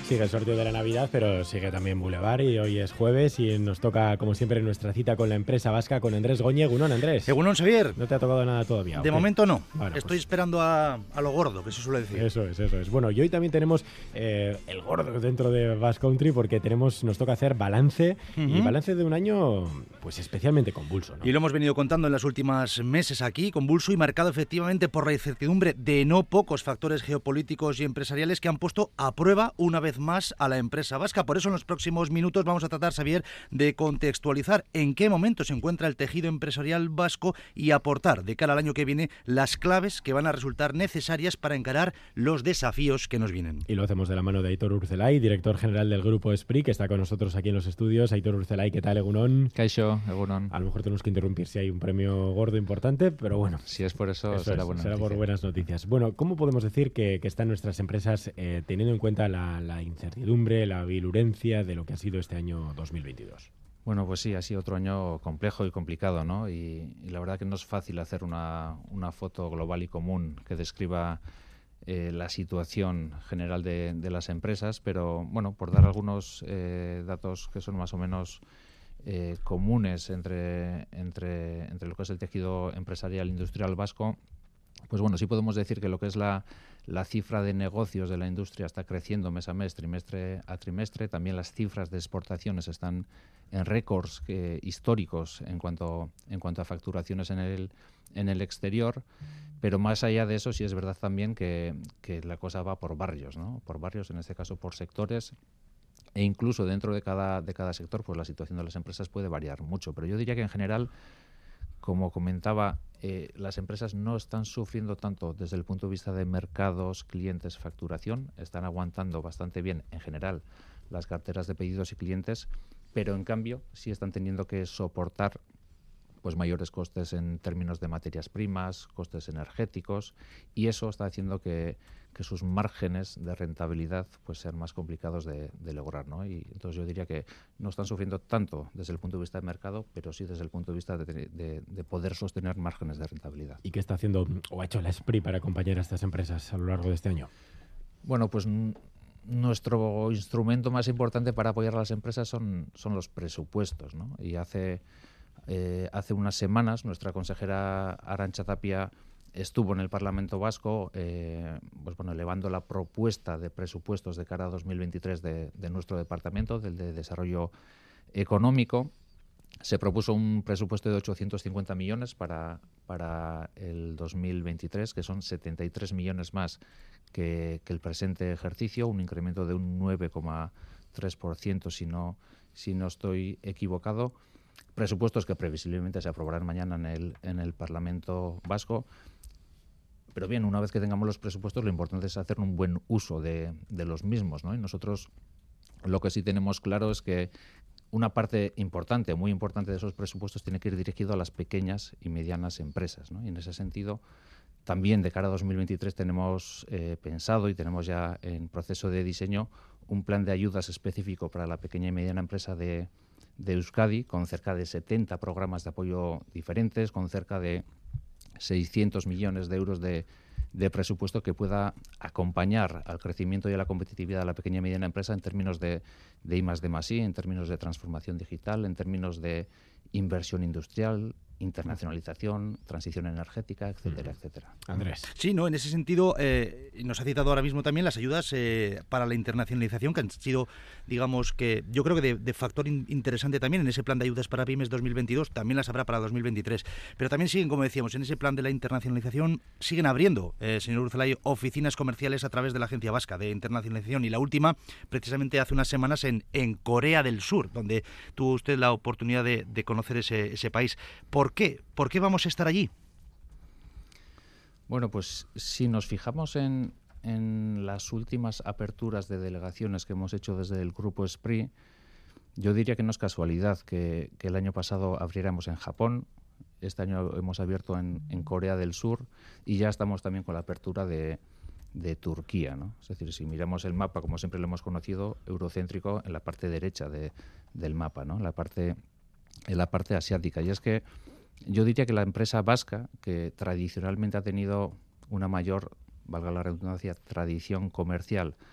Sigue el sorteo de la Navidad, pero sigue también Boulevard y hoy es jueves y nos toca, como siempre, nuestra cita con la empresa vasca, con Andrés Goñi. Egunon, Andrés. Egunon, Xavier. ¿No te ha tocado nada todavía? De momento no. Bueno, Estoy esperando a lo gordo, que se suele decir. Eso es. Bueno, y hoy también tenemos el gordo dentro de Basque Country porque nos toca hacer balance y balance de un año pues especialmente convulso, ¿no? Y lo hemos venido contando en los últimos meses aquí, convulso y marcado efectivamente por la incertidumbre de no pocos factores geopolíticos y empresariales que han puesto a prueba una vez más a la empresa vasca. Por eso en los próximos minutos vamos a tratar, Xavier, de contextualizar en qué momento se encuentra el tejido empresarial vasco y aportar de cara al año que viene las claves que van a resultar necesarias para encarar los desafíos que nos vienen. Y lo hacemos de la mano de Aitor Urzelay, director general del Grupo Esprit, que está con nosotros aquí en los estudios. Aitor Urzelay, ¿qué tal, egunon? Kaixo, egunon. A lo mejor tenemos que interrumpir si hay un premio gordo importante, pero bueno. Si es por eso será por buenas noticias. Bueno, ¿cómo podemos decir que están nuestras empresas teniendo en cuenta la incertidumbre, la virulencia de lo que ha sido este año 2022? Bueno, pues sí, ha sido otro año complejo y complicado, ¿no? Y la verdad que no es fácil hacer una foto global y común que describa la situación general de las empresas, pero bueno, por dar algunos datos que son más o menos comunes entre lo que es el tejido empresarial industrial vasco, pues bueno, sí podemos decir que lo que es la cifra de negocios de la industria está creciendo mes a mes, trimestre a trimestre. También las cifras de exportaciones están en récords históricos en cuanto a facturaciones en el exterior. Pero más allá de eso, sí es verdad también que la cosa va por barrios, ¿no? Por barrios, en este caso por sectores. E incluso dentro de cada sector, pues la situación de las empresas puede variar mucho. Pero yo diría que en general, como comentaba, las empresas no están sufriendo tanto desde el punto de vista de mercados, clientes, facturación. Están aguantando bastante bien, en general, las carteras de pedidos y clientes, pero en cambio sí están teniendo que soportar pues mayores costes en términos de materias primas, costes energéticos, y eso está haciendo que sus márgenes de rentabilidad pues sean más complicados de lograr, ¿no? Y entonces yo diría que no están sufriendo tanto desde el punto de vista de mercado, pero sí desde el punto de vista de poder sostener márgenes de rentabilidad. ¿Y qué está haciendo o ha hecho la Esprit para acompañar a estas empresas a lo largo de este año? Bueno, pues nuestro instrumento más importante para apoyar a las empresas son los presupuestos, ¿no? Y hace unas semanas nuestra consejera Arantxa Tapia estuvo en el Parlamento Vasco elevando la propuesta de presupuestos de cara a 2023 de nuestro departamento, del de Desarrollo Económico. Se propuso un presupuesto de 850 millones para el 2023, que son 73 millones más que el presente ejercicio, un incremento de un 9,3% si no estoy equivocado. Presupuestos que previsiblemente se aprobarán mañana en el Parlamento Vasco. Pero bien, una vez que tengamos los presupuestos, lo importante es hacer un buen uso de los mismos, ¿no? Y nosotros lo que sí tenemos claro es que una parte importante, muy importante de esos presupuestos tiene que ir dirigido a las pequeñas y medianas empresas, ¿no? Y en ese sentido, también de cara a 2023 tenemos pensado y tenemos ya en proceso de diseño un plan de ayudas específico para la pequeña y mediana empresa de Euskadi, con cerca de 70 programas de apoyo diferentes, con cerca de 600 millones de euros de presupuesto que pueda acompañar al crecimiento y a la competitividad de la pequeña y mediana empresa en términos de I+D+I, en términos de transformación digital, en términos de inversión industrial, internacionalización, transición energética, etcétera, etcétera. Andrés. Sí, ¿no? En ese sentido, nos ha citado ahora mismo también las ayudas para la internacionalización, que han sido, digamos, que yo creo que de factor interesante también en ese plan de ayudas para pymes 2022, también las habrá para 2023. Pero también siguen, como decíamos, en ese plan de la internacionalización, siguen abriendo, señor Urzelay, oficinas comerciales a través de la Agencia Vasca de Internacionalización. Y la última, precisamente hace unas semanas, en Corea del Sur, donde tuvo usted la oportunidad de conocer ese país. ¿Por qué? ¿Por qué vamos a estar allí? Bueno, pues si nos fijamos en las últimas aperturas de delegaciones que hemos hecho desde el Grupo Esprit, yo diría que no es casualidad que el año pasado abriéramos en Japón, este año hemos abierto en Corea del Sur y ya estamos también con la apertura de Turquía, ¿no? Es decir, si miramos el mapa, como siempre lo hemos conocido, eurocéntrico en la parte derecha del mapa, ¿no? En la parte asiática. Y es que yo diría que la empresa vasca, que tradicionalmente ha tenido una mayor, valga la redundancia, tradición comercial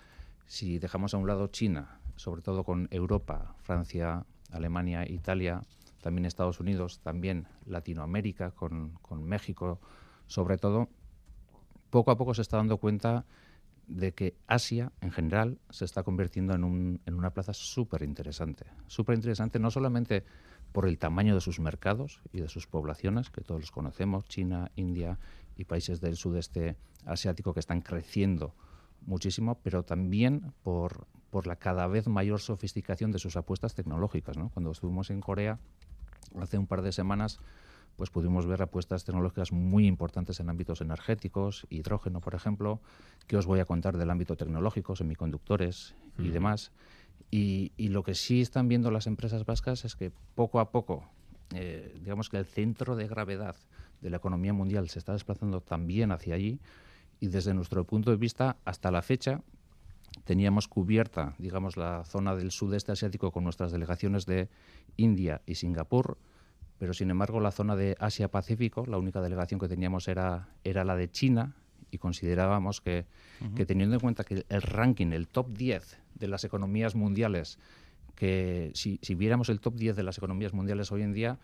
Si dejamos a un lado China, sobre todo con Europa, Francia, Alemania, Italia, también Estados Unidos, también Latinoamérica, con México, sobre todo, poco a poco se está dando cuenta de que Asia, en general, se está convirtiendo en una plaza súper interesante. Súper interesante no solamente por el tamaño de sus mercados y de sus poblaciones, que todos los conocemos, China, India y países del sudeste asiático que están creciendo muchísimo, pero también por la cada vez mayor sofisticación de sus apuestas tecnológicas, ¿no? Cuando estuvimos en Corea hace un par de semanas, pues pudimos ver apuestas tecnológicas muy importantes en ámbitos energéticos, hidrógeno, por ejemplo, que os voy a contar del ámbito tecnológico, semiconductores y demás. Y lo que sí están viendo las empresas vascas es que poco a poco, digamos que el centro de gravedad de la economía mundial se está desplazando también hacia allí, y desde nuestro punto de vista, hasta la fecha, teníamos cubierta, digamos, la zona del sudeste asiático con nuestras delegaciones de India y Singapur, pero sin embargo la zona de Asia-Pacífico, la única delegación que teníamos era la de China, y considerábamos que teniendo en cuenta que el ranking, el top 10 de las economías mundiales, que si viéramos el top 10 de las economías mundiales hoy en día,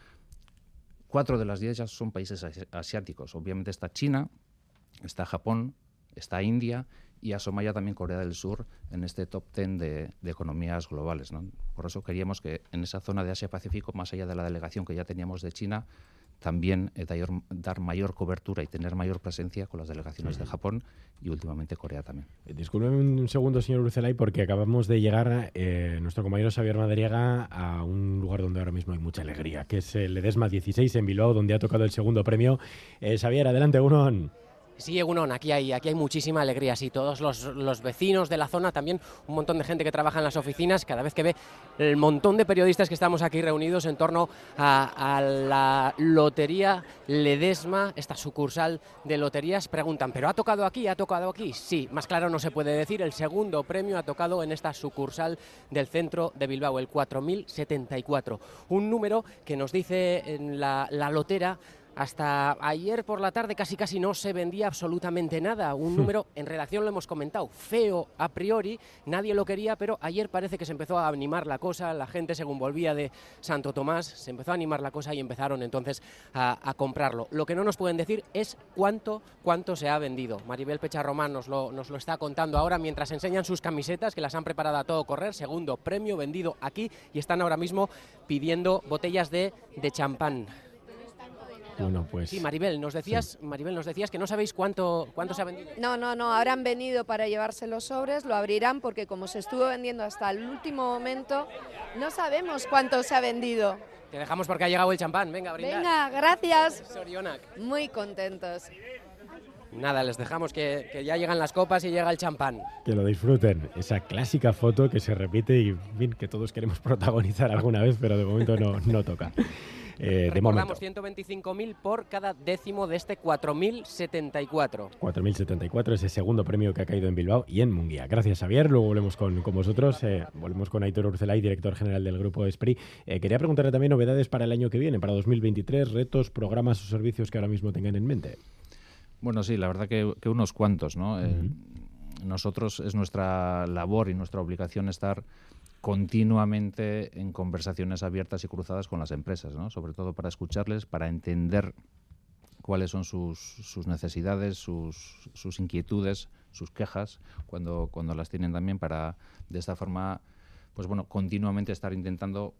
4 de las 10 ya son países asiáticos. Obviamente está China, está Japón, está India y asoma ya también Corea del Sur en este top 10 de economías globales, ¿no? Por eso queríamos que en esa zona de Asia-Pacífico, más allá de la delegación que ya teníamos de China, también dar mayor cobertura y tener mayor presencia con las delegaciones de Japón y últimamente Corea también. Discúlpeme un segundo, señor Urzelay, porque acabamos de llegar, nuestro compañero Xavier Madariaga, a un lugar donde ahora mismo hay mucha alegría, que es el Ledesma 16 en Bilbao, donde ha tocado el segundo premio. Xavier, adelante, uno. Sí, Egunon, aquí hay muchísima alegría, sí, todos los vecinos de la zona, también un montón de gente que trabaja en las oficinas, cada vez que ve el montón de periodistas que estamos aquí reunidos en torno a la Lotería Ledesma, esta sucursal de loterías, preguntan, ¿pero ha tocado aquí? ¿Ha tocado aquí? Sí, más claro no se puede decir, el segundo premio ha tocado en esta sucursal del centro de Bilbao, el 4074, un número que nos dice en la lotera. Hasta ayer por la tarde casi no se vendía absolutamente nada. Un número, en redacción lo hemos comentado, feo a priori, nadie lo quería, pero ayer parece que se empezó a animar la cosa, la gente según volvía de Santo Tomás, se empezó a animar la cosa y empezaron entonces a comprarlo. Lo que no nos pueden decir es cuánto se ha vendido. Maribel Pecharromán nos lo está contando ahora mientras enseñan sus camisetas, que las han preparado a todo correr, segundo premio vendido aquí, y están ahora mismo pidiendo botellas de champán. Bueno, pues... Sí, Maribel, nos decías que no sabéis cuánto se ha vendido. No, ahora han venido para llevarse los sobres, lo abrirán porque como se estuvo vendiendo hasta el último momento, no sabemos cuánto se ha vendido. Te dejamos porque ha llegado el champán, venga, a brindar. Venga, gracias. Sorionak. Muy contentos. Nada, les dejamos que ya llegan las copas y llega el champán. Que lo disfruten, esa clásica foto que se repite y, en fin, que todos queremos protagonizar alguna vez, pero de momento no toca. Recordamos 125.000 por cada décimo de este 4.074. 4.074 es el segundo premio que ha caído en Bilbao y en Munguía. Gracias, Xavier. Luego volvemos con vosotros. Volvemos con Aitor Urzelay, director general del Grupo Esprit. Quería preguntarle también novedades para el año que viene, para 2023, retos, programas o servicios que ahora mismo tengan en mente. Bueno, sí, la verdad que unos cuantos, ¿no? Nosotros, es nuestra labor y nuestra obligación estar continuamente en conversaciones abiertas y cruzadas con las empresas, ¿no? Sobre todo para escucharles, para entender cuáles son sus necesidades, sus inquietudes, sus quejas, cuando las tienen también, para de esta forma, pues bueno, continuamente estar intentando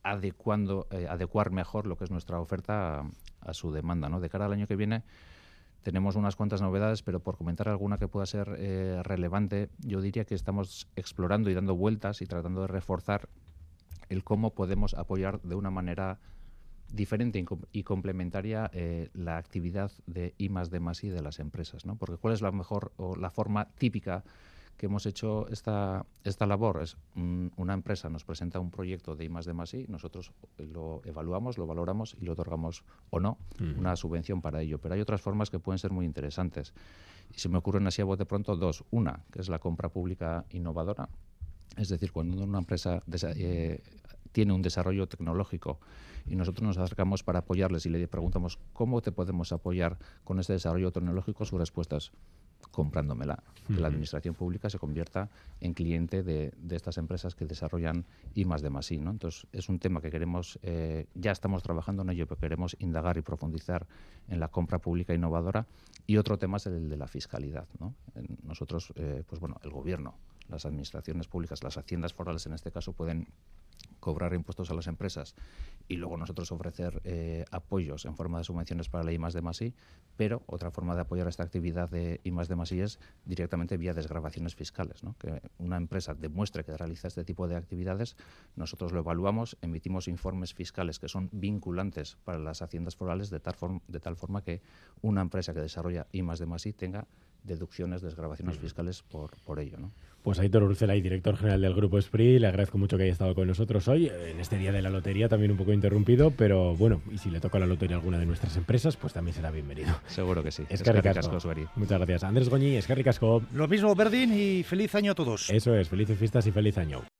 adecuar mejor lo que es nuestra oferta a su demanda, ¿no? De cara al año que viene tenemos unas cuantas novedades, pero por comentar alguna que pueda ser relevante, yo diría que estamos explorando y dando vueltas y tratando de reforzar el cómo podemos apoyar de una manera diferente y complementaria la actividad de I+D+I de las empresas, ¿no? Porque ¿cuál es la mejor o la forma típica que hemos hecho esta labor? Es una empresa nos presenta un proyecto de I+D+I, nosotros lo evaluamos, lo valoramos y le otorgamos o no una subvención para ello. Pero hay otras formas que pueden ser muy interesantes. Y se me ocurren así a bote pronto dos. Una, que es la compra pública innovadora. Es decir, cuando una empresa tiene un desarrollo tecnológico y nosotros nos acercamos para apoyarles y le preguntamos ¿cómo te podemos apoyar con este desarrollo tecnológico? Su respuesta es comprándomela. Que la administración pública se convierta en cliente de estas empresas que desarrollan I+D+I, ¿no? Entonces, es un tema que queremos, ya estamos trabajando en ello, pero queremos indagar y profundizar en la compra pública innovadora. Y otro tema es el de la fiscalidad, ¿no? Nosotros, pues bueno, el gobierno, las administraciones públicas, las haciendas forales en este caso, pueden cobrar impuestos a las empresas y luego nosotros ofrecer apoyos en forma de subvenciones para la I+D+I, pero otra forma de apoyar esta actividad de I+D+I es directamente vía desgravaciones fiscales, ¿no? Que una empresa demuestre que realiza este tipo de actividades, nosotros lo evaluamos, emitimos informes fiscales que son vinculantes para las haciendas forales de tal forma que una empresa que desarrolla I+D+I tenga deducciones, desgravaciones fiscales por ello, ¿no? Pues Aitor Urzelay, director general del Grupo Esprit, le agradezco mucho que haya estado con nosotros hoy, en este día de la lotería, también un poco interrumpido, pero bueno, y si le toca la lotería a alguna de nuestras empresas, pues también será bienvenido. Seguro que sí. Eskerrik asko. Muchas gracias. Andrés Goñi, eskerrik asko. Lo mismo, Berdin, y feliz año a todos. Eso es, felices fiestas y feliz año.